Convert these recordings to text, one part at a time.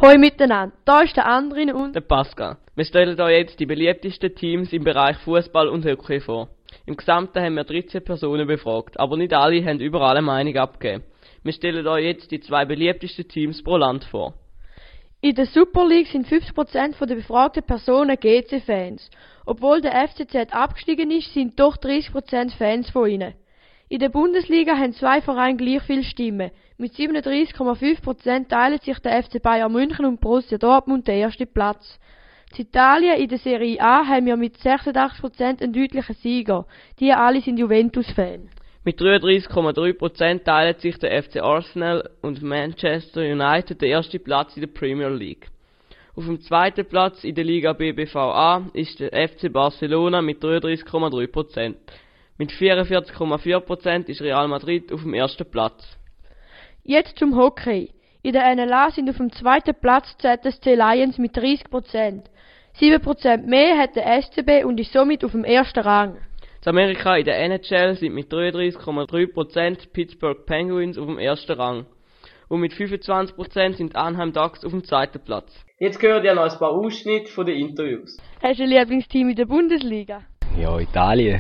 Hoi miteinander, da ist der Andrin und Der Pascal. Wir stellen euch jetzt die beliebtesten Teams im Bereich Fußball und Hockey vor. Im Gesamten haben wir 13 Personen befragt, aber nicht alle haben überall eine Meinung abgegeben. Wir stellen euch jetzt die 2 beliebtesten Teams pro Land vor. in der Super League sind 50% der befragten Personen GC-Fans. Obwohl der FCZ abgestiegen ist, sind doch 30% Fans von ihnen. In der Bundesliga haben 2 Vereine gleich viele Stimmen. Mit 37,5% teilen sich der FC Bayern München und Borussia Dortmund den ersten Platz. In Italien in der Serie A haben wir mit 86% einen deutlichen Sieger. Die alle sind Juventus-Fans. Mit 33,3% teilen sich der FC Arsenal und Manchester United den ersten Platz in der Premier League. Auf dem zweiten Platz in der Liga BBVA ist der FC Barcelona mit 33,3%. Mit 44,4% ist Real Madrid auf dem ersten Platz. Jetzt zum Hockey. In der NLA sind auf dem zweiten Platz ZSC Lions mit 30%. 7% mehr hat der SCB und ist somit auf dem ersten Rang. In Amerika in der NHL sind mit 33,3% Pittsburgh Penguins auf dem ersten Rang. Und mit 25% sind Anaheim Ducks auf dem zweiten Platz. Jetzt gehört ihr noch ein paar Ausschnitte von den Interviews. Hast du ein Lieblingsteam in der Bundesliga? Ja, Italien.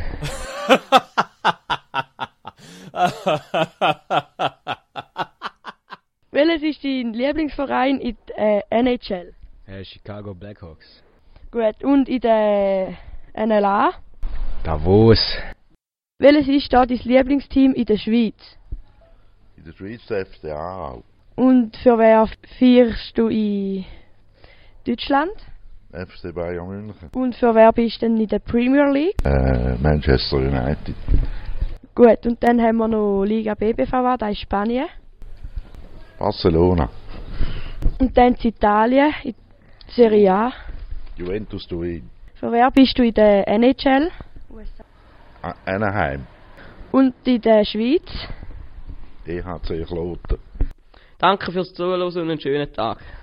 Welches ist dein Lieblingsverein in der NHL? Chicago Blackhawks. Gut, und in der NLA? Davos. Welches ist da dein Lieblingsteam in der Schweiz? In der Schweiz der FC Aarau. Und für wer feierst du in Deutschland? FC Bayern München. Und für wer bist du denn in der Premier League? Manchester United. Gut, und dann haben wir noch Liga BBVA, da ist Spanien. Barcelona. Und dann in Italien, in der Serie A. Juventus Turin. Für wer bist du in der NHL? Anaheim. Und in der Schweiz? EHC Kloten. Danke fürs Zuhören und einen schönen Tag.